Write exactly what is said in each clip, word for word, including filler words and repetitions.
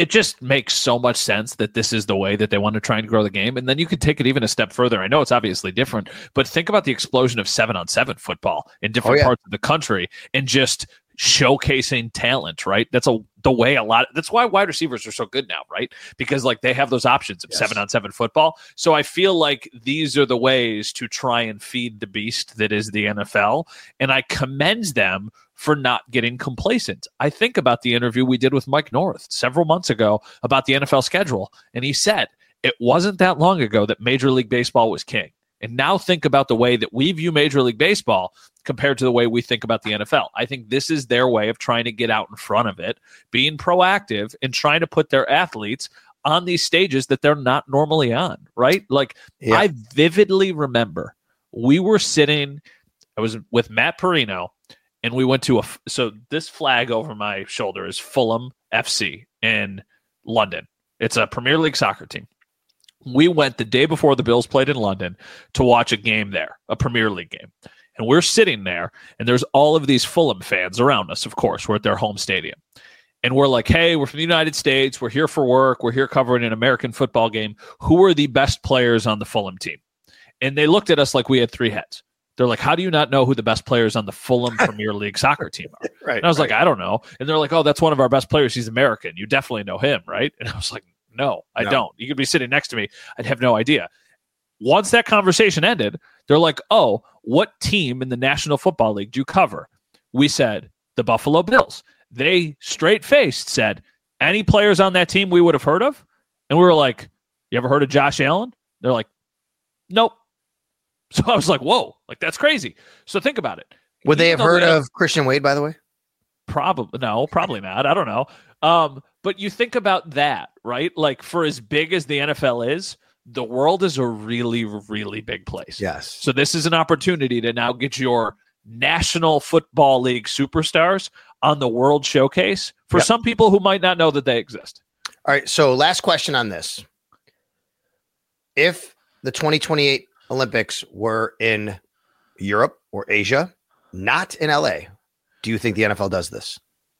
it just makes so much sense that this is the way that they want to try and grow the game. And then you could take it even a step further. I know it's obviously different, but think about the explosion of seven on seven football in different oh, yeah. parts of the country and just showcasing talent, right? That's a the way a lot. That's why wide receivers are so good now, right? Because like they have those options of yes. seven on seven football. So I feel like these are the ways to try and feed the beast that is the N F L. And I commend them for not getting complacent. I think about the interview we did with Mike North several months ago about the N F L schedule. And he said, it wasn't that long ago that Major League Baseball was king. And now think about the way that we view Major League Baseball compared to the way we think about the N F L. I think this is their way of trying to get out in front of it, being proactive and trying to put their athletes on these stages that they're not normally on, right? Like yeah. I vividly remember we were sitting, I was with Matt Perino, and we went to a, so this flag over my shoulder is Fulham F C in London. It's a Premier League soccer team. We went the day before the Bills played in London to watch a game there, a Premier League game. And we're sitting there, and there's all of these Fulham fans around us, of course. We're at their home stadium. And we're like, hey, we're from the United States. We're here for work. We're here covering an American football game. Who are the best players on the Fulham team? And they looked at us like we had three heads. They're like, how do you not know who the best players on the Fulham Premier League soccer team are? Right. And I was right. like, I don't know. And they're like, oh, that's one of our best players. He's American. You definitely know him, right? And I was like, no, I no. don't. You could be sitting next to me. I'd have no idea. Once that conversation ended, they're like, oh, what team in the National Football League do you cover? We said, the Buffalo Bills. They straight-faced said, any players on that team we would have heard of? And we were like, you ever heard of Josh Allen? They're like, nope. So I was like, whoa, like that's crazy. So think about it. Would they have heard of Christian Wade, by the way? Probably no, probably not. I don't know. Um, but you think about that, right? Like for as big as the N F L is, the world is a really, really big place. Yes. So this is an opportunity to now get your National Football League superstars on the World Showcase for yep. some people who might not know that they exist. All right. So last question on this. If the twenty twenty-eight Olympics were in Europe or Asia, not in L A, do you think the N F L does this?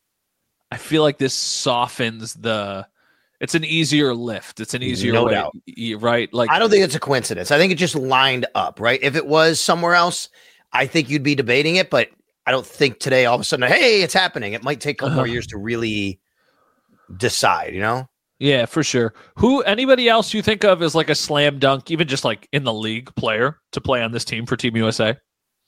I feel like this softens the it's an easier lift. It's an easier no way, doubt. right? Like I don't think it's a coincidence. I think it just lined up, right? If it was somewhere else, I think you'd be debating it, but I don't think today all of a sudden, hey, it's happening. It might take a couple uh-huh. more years to really decide, you know? Yeah, for sure. Who anybody else you think of as like a slam dunk, even just like in the league player to play on this team for Team U S A?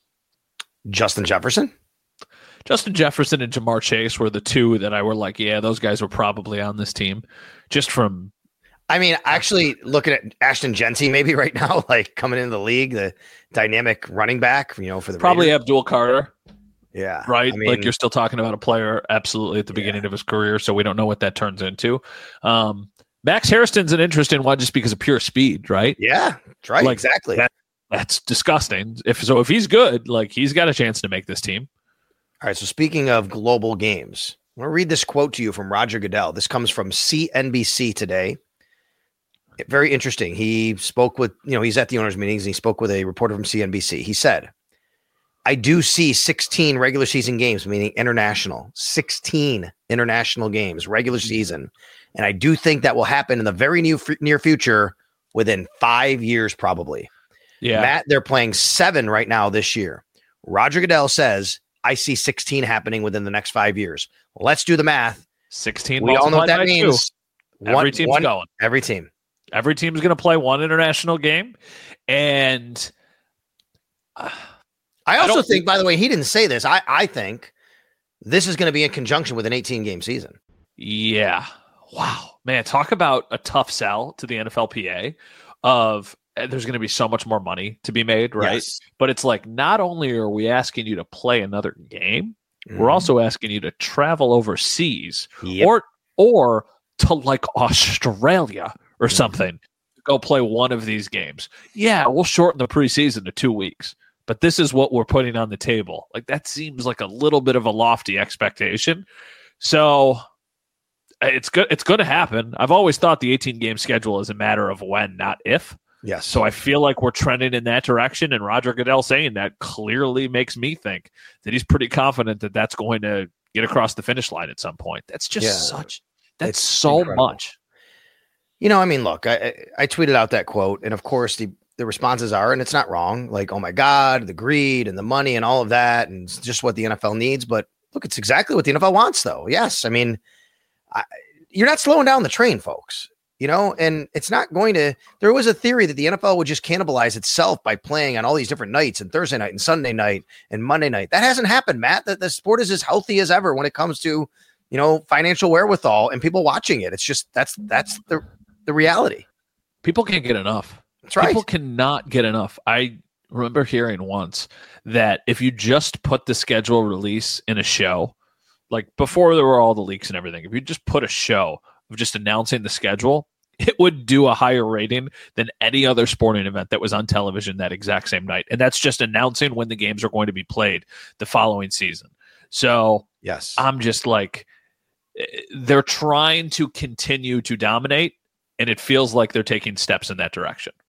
Justin Jefferson. Justin Jefferson and Jamar Chase were the two that I were like, yeah, those guys were probably on this team. Just from I mean, actually looking at Ashton Genty maybe right now, like coming into the league, the dynamic running back, you know, for the probably Raiders. Abdul Carter. Yeah. Right. I mean, like you're still talking about a player absolutely at the beginning yeah. of his career. So we don't know what that turns into. Um, Max Hairston's an interesting one just because of pure speed, right? Yeah, that's right. Like, exactly. That, that's disgusting. If so, if he's good, like he's got a chance to make this team. All right. So speaking of global games, I'm going to read this quote to you from Roger Goodell. This comes from C N B C today. Very interesting. He spoke with, you know, he's at the owners' meetings and he spoke with a reporter from C N B C. He said, I do see sixteen regular season games, meaning international, sixteen international games, regular season. And I do think that will happen in the very new, near future within five years, probably. Yeah. Matt, they're playing seven right now this year. Roger Goodell says, I see sixteen happening within the next five years. Well, let's do the math. sixteen. We all know what that means. Every one, team's one, going. Every team. Every team's going to play one international game. And uh, I also I think, think, by the way, he didn't say this. I, I think this is going to be in conjunction with an eighteen-game season. Yeah. Wow. Man, talk about a tough sell to the N F L P A of there's going to be so much more money to be made, right? Yes. But it's like not only are we asking you to play another game, mm. we're also asking you to travel overseas yep. or or to like Australia or something mm. go play one of these games. Yeah, we'll shorten the preseason to two weeks. But this is what we're putting on the table. Like that seems like a little bit of a lofty expectation. So it's good. It's going to happen. I've always thought the eighteen-game schedule is a matter of when, not if. Yes. So I feel like we're trending in that direction. And Roger Goodell saying that clearly makes me think that he's pretty confident that that's going to get across the finish line at some point. That's just yeah. such That's it's so incredible. much. You know, I mean, look, I, I tweeted out that quote, and of course the, the responses are, and it's not wrong, like, oh my God, the greed and the money and all of that, and it's just what the N F L needs. But look, it's exactly what the N F L wants, though. Yes. I mean, I, you're not slowing down the train, folks, you know, and it's not going to, there was a theory that the N F L would just cannibalize itself by playing on all these different nights and Thursday night and Sunday night and Monday night. That hasn't happened, Matt. That the sport is as healthy as ever when it comes to, you know, financial wherewithal and people watching it. It's just, that's, that's the, the reality. People can't get enough. That's right. People cannot get enough. I remember hearing once that if you just put the schedule release in a show, like before there were all the leaks and everything, if you just put a show of just announcing the schedule, it would do a higher rating than any other sporting event that was on television that exact same night. And that's just announcing when the games are going to be played the following season. So yes, I'm just like, they're trying to continue to dominate, and it feels like they're taking steps in that direction.